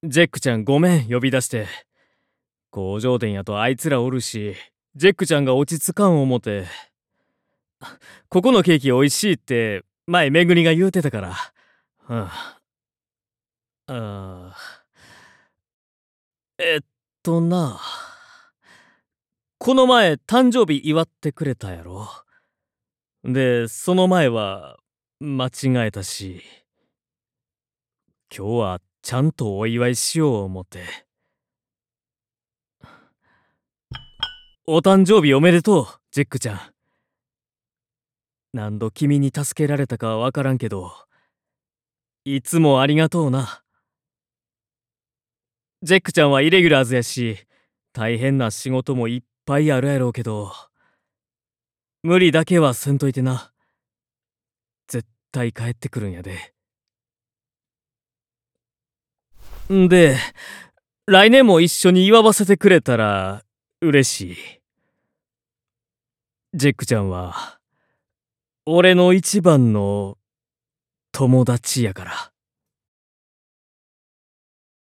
ジェックちゃんごめん呼び出して。工場店やとあいつらおるし、ジェックちゃんが落ち着かん思て。ここのケーキおいしいって前めぐりが言うてたから。うん。あえっな。この前誕生日祝ってくれたやろ。で、その前は間違えたし、今日はちゃんとお祝いしよう思って。お誕生日おめでとう、ジェックちゃん。何度君に助けられたかわからんけど、いつもありがとうな。ジェックちゃんはイレギュラーズやし、大変な仕事もいっぱいあるやろうけど、無理だけはせんといてな。絶対帰ってくるんやで。んで、来年も一緒に祝わせてくれたら嬉しい。ジェックちゃんは、俺の一番の友達やから。